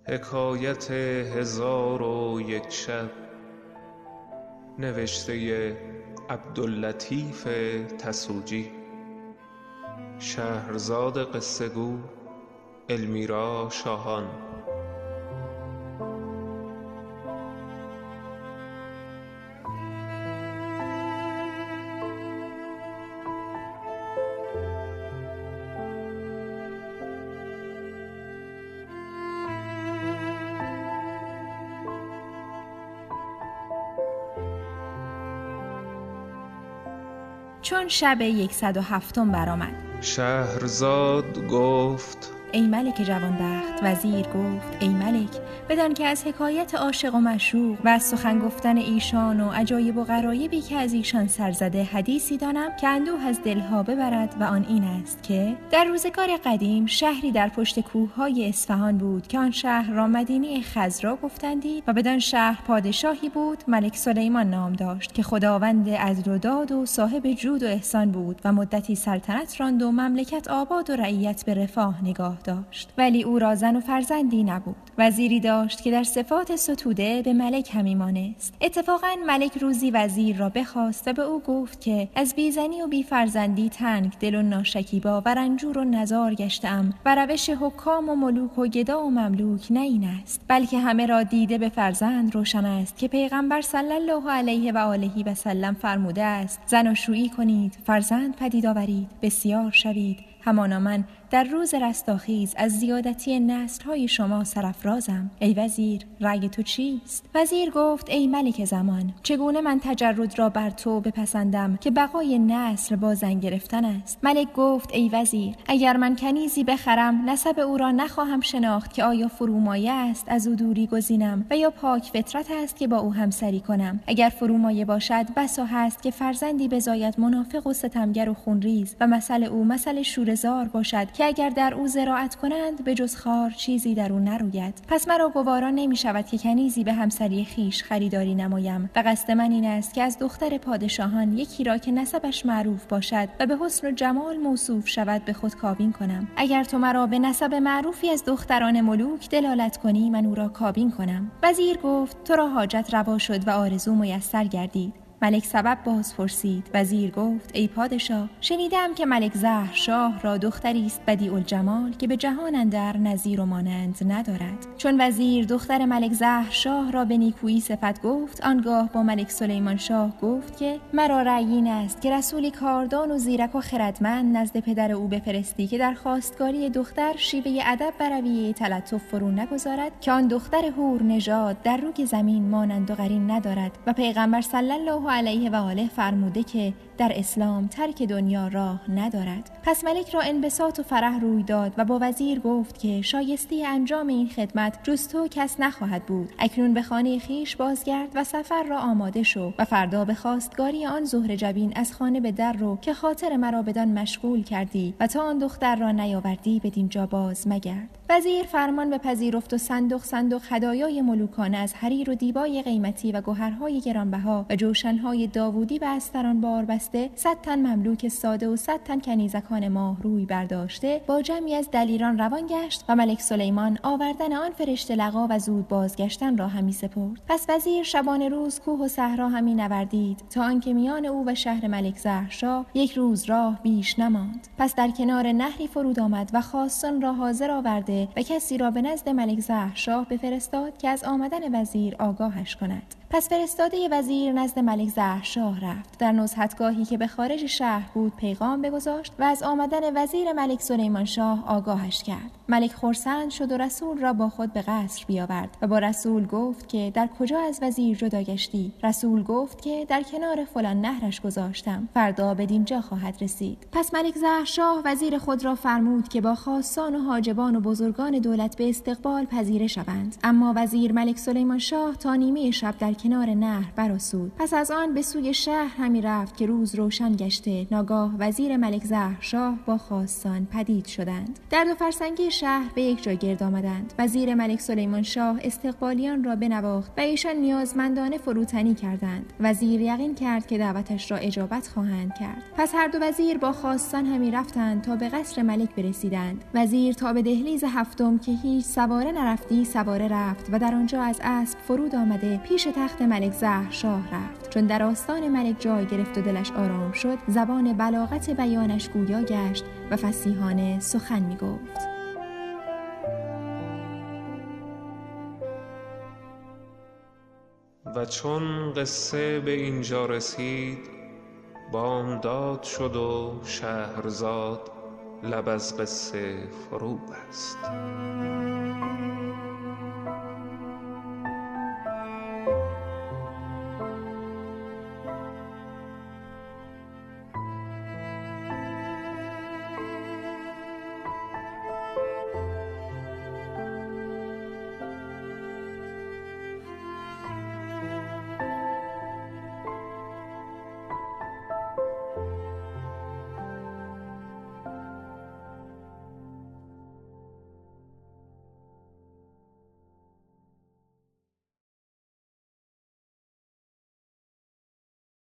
حکایت 1001 شب، نوشته عبداللطیف تسوجی. شهرزاد قصه گو المیرا شاهان. چون شب 107 برآمد، شهرزاد گفت: ای ملک جوانبخت. وزیر گفت: ای ملک، بدان که از حکایت عاشق و معشوق و از سخن گفتن ایشان و عجایب و غرایبی که از ایشان سرزده حدیثی دانم که اندوه از دلها ببرد، و آن این است که در روزگار قدیم شهری در پشت کوههای اصفهان بود که آن شهر را مدینه خضرا گفتندی و بدان شهر پادشاهی بود ملک سلیمان نام داشت که خداوند عدل و داد و صاحب جود و احسان بود و مدتی سلطنت راند و مملکت آباد و رعیت به رفاه نگاه داشت، ولی او را زن و فرزندی نبود. وزیری داشت که در صفات ستوده به ملک همی مانست. اتفاقا ملک روزی وزیر را بخواست و به او گفت که از بیزنی و بی فرزندی تنگ دل و ناشکیبا و رنجور و نزار گشتم و روش حکام و ملوک و گدا و مملوک نه این است، بلکه همه را دیده به فرزند روشن است که پیغمبر صلی الله علیه و آله و سلم فرموده است: زناشویی کنید، فرزند پدید آورید، بسیار شوید. همانا من در روز رستاخیز از زیادتی نسل‌های شما سرافرازم. ای وزیر، رأی تو چیست؟ وزیر گفت: ای ملک زمان، چگونه من تجرد را بر تو بپسندم که بقای نسل با زن گرفتن است؟ ملک گفت: ای وزیر، اگر من کنیزی بخرم نسب او را نخواهم شناخت که آیا فرومایه است از او دوری گزینم و یا پاک فطرت است که با او همسری کنم. اگر فرومایه باشد بسا هست که فرزندی بزاید منافق و ستمگر و خونریز و مثل او مثل شوره‌زار باشد که اگر در او زراعت کنند به جز خار چیزی در او نروید. پس مرا گوارا نمی شود که کنیزی به همسری خیش خریداری نمایم و قصد من این است که از دختر پادشاهان یکی را که نسبش معروف باشد و به حسن و جمال موصوف شود به خود کابین کنم. اگر تو مرا به نسب معروفی از دختران ملوک دلالت کنی من او را کابین کنم. وزیر گفت: تو را حاجت روا شد و آرزو میسر گردید. ملک سبب باز پرسید. وزیر گفت: ای پادشاه، شنیدم که ملک زهر شاه را دختری است بدیع الجمال که به جهان اندر نظیر و مانند ندارد. چون وزیر دختر ملک زهر شاه را به نیکویی صفت گفت، آنگاه با ملک سلیمان شاه گفت که مرا رأی این است که رسولی کاردان و زیرک و خردمند نزد پدر او بفرستی که در خواستگاری دختر شیوه ادب و رویه تلطف فرو نگذارد که آن دختر حور نژاد در روی زمین مانند و قرین ندارد و پیغمبر صلی الله علیه و آله فرموده که در اسلام ترک دنیا راه ندارد. پس ملک را انبساط و فرح روی داد و با وزیر گفت که شایسته انجام این خدمت جز تو کس نخواهد بود. اکنون به خانه خیش بازگرد و سفر را آماده شو و فردا به خواستگاری آن زهره جبین از خانه به در رو که خاطر مرا بدان مشغول کردی و تا آن دختر را نیاوردی بدین جا باز مگرد. وزیر فرمان بپذیرفت و صندوق هدایای ملوکانه از حریر و دیبای قیمتی و گوهرهای گرانبها و جوشنهای داوودی و استران بار بسته 100 تن مملوک ساده و 100 تن کنیزکان ماه روی برداشته با جمعی از دلیران روان گشت و ملک سلیمان آوردن آن فرشته لقا و زود بازگشتن را همی سپرد. پس وزیر شبانه روز کوه و صحرا همی نوردید تا آنکه میان او و شهر ملک زهرشاه 1 روز راه بیش نماند. پس در کنار نهری فرود آمد و خواستان را حاضر آورده و کسی را به نزد ملک زهرشاه بفرستاد که از آمدن وزیر آگاهش کند. پس فرستاده وزیر نزد ملک زهرشاه رفت. در نزهتگاهی که به خارج شهر بود پیغام بگذاشت و از آمدن وزیر ملک سلیمان شاه آگاهش کرد. ملک خرسند شد و رسول را با خود به قصر بیاورد و با رسول گفت که در کجا از وزیر جدا گشتی؟ رسول گفت که در کنار فلان نهرش گذاشتم، فردا بدین جا خواهد رسید. پس ملک زهرشاه وزیر خود را فرمود که با خاصان و حاجبان و بزرگان دولت به استقبال پذیره شوند. اما وزیر ملک سلیمان شاه تا نیمه شب در کنار نهر برآسود. پس از آن به سوی شهر همی رفت که روز روشن گشته ناگاه وزیر ملک زهرشاه با خواستان پدید شدند. در دو فرسنگی شهر به یک جا گرد آمدند. وزیر ملک سلیمان شاه استقبالیان را بنواخت و ایشان نیازمندانه فروتنی کردند. وزیر یقین کرد که دعوتش را اجابت خواهند کرد. پس هر دو وزیر با خواستان همی رفتند تا به قصر ملک برسیدند. وزیر تا به دهلیز هفتم که هیچ سواره نرفتی سواره رفت و در آنجا از اسب فرود آمده پیش تخت ملک زهرشاه رفت. چون در آستان ملک جای گرفت و دلش آرام شد، زبان بلاغت بیانش گویا گشت و فصیحانه سخن می گفت. و چون قصه به اینجا رسید، بامداد شد و شهرزاد لب از قصه فرو بست.